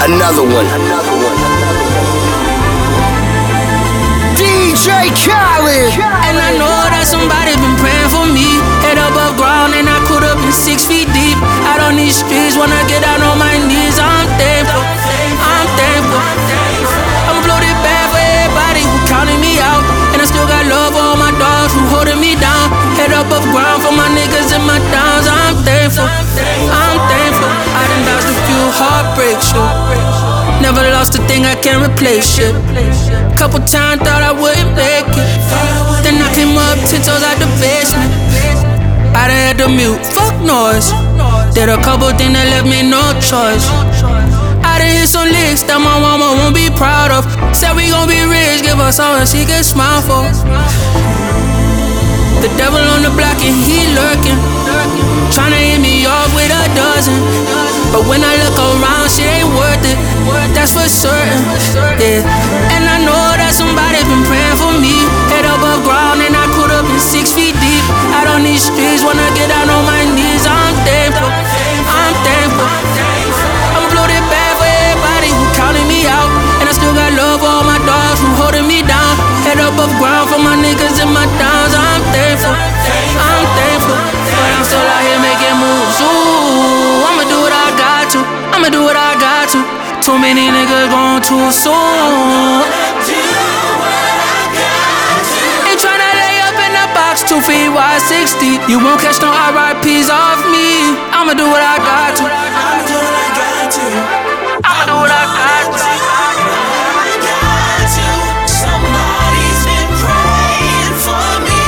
Another one. DJ Khaled. And I know that somebody been praying for me. Head above ground and I could have been 6 feet deep. Out on these streets when I get down on my knees. I'm thankful, I'm thankful. I'ma blow this bad for everybody who counting me out. And I still got love for all my dogs who holding me down. Head above ground for my niggas and my downs. I'm thankful, I'm thankful. I done dodged a few heartbreaks, never lost a thing, I can't replace shit. Couple times thought I wouldn't make it. Then I came up 10 toes out the basement. I done had to mute, fuck noise. Did a couple things that left me no choice. I done hit some licks that my mama won't be proud of. Said we gon' be rich, give us all she can smile for. The devil on the block and he lurking, tryna hit me off with a dozen. But when I look around, shit ain't worth it, that's for certain, yeah. And I know that somebody been praying for me. Head above ground and I could have been 6 feet deep. Out on these streets when I get down on my knees. I'm thankful, I'm thankful. I'ma blow this bad for everybody who counting me out. And I still got love for all my dogs who holding me down. Head above ground for my niggas and my downs. I'm thankful, I'm thankful. But I'm still out here making moves. Ooh, I'ma do what I got to, I'ma do what I got to. Too many niggas gone too soon. Ain't tryna lay up in the box 2 feet wide 60. You won't catch no RIPs off me. I'ma do what I got to, I'ma do what I got to, I'ma do what I got to. Somebody's been praying for me.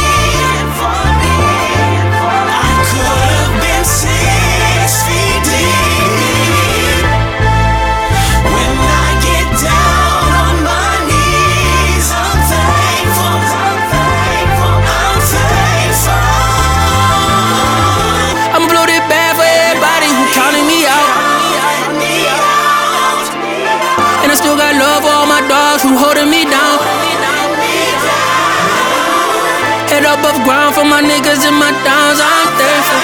I could have been 6 feet deep. When I get down on my knees, I'm thankful, I'm thankful, I'm thankful. I'ma blow this bad for everybody who counting me out. And I still got love for all my dogs who holding me down. Head above ground for my niggas and my downs. I'm thankful,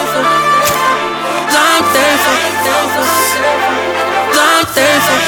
I'm thankful, I'm thankful.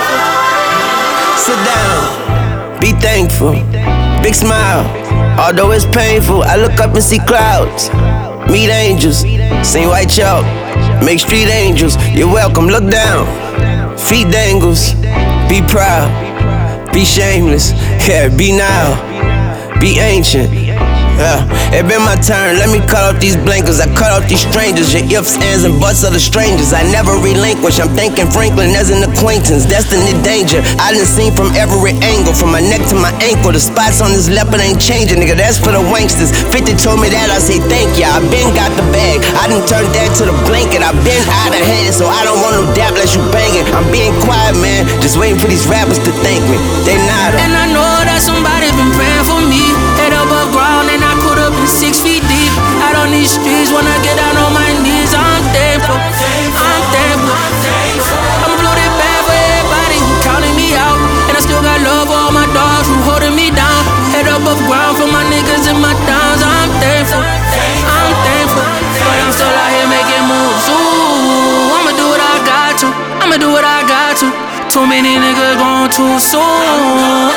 Sit down, be thankful, big smile. Although it's painful, I look up and see clouds. Meet angels, sing white chalk, make street angels. You're welcome, look down, feet dangles. Be proud, be shameless, yeah, be now, be ancient. It been my turn, let me cut off these blankets. I cut off these strangers, your ifs, ands, and buts of the strangers. I never relinquish, I'm thanking Franklin as an acquaintance. Destiny danger, I done seen from every angle. From my neck to my ankle, the spots on this leopard ain't changing, nigga, that's for the wanksters. 50 told me that, I say thank ya, I been got the bag. I done turned that to the blanket, I been out of hand. So I don't want no dap unless you banging. I'm being quiet, man, just waiting for these rappers to thank me. They not. And I know that somebody been praying for me. Head above ground and I could have been 6 feet deep. Out on these streets when I get down on my knees. I'm thankful, I'm thankful. I'ma blow this bad for everybody who counting me out. And I still got love for all my dogs who holding me down. Head above ground for my niggas and my downs. I'm thankful, I'm thankful. But I'm still out here making moves. Ooh, I'ma do what I got to, I'ma do what I got to. Too many niggas gone too soon.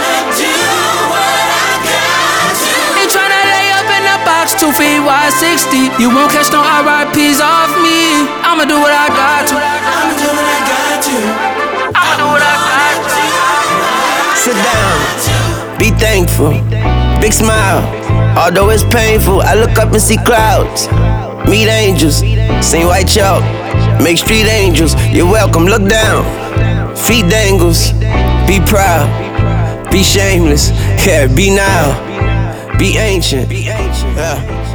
2 feet wide 60. You won't catch no RIPs off me. I'ma do what I got to, I'ma do what I got to, I'ma do what I got to. Sit down, be thankful, big smile. Although it's painful, I look up and see clouds. Meet angels, sing white chalk, make street angels. You're welcome, look down, feet dangles. Be proud, be shameless, yeah, be now, be ancient. Yeah.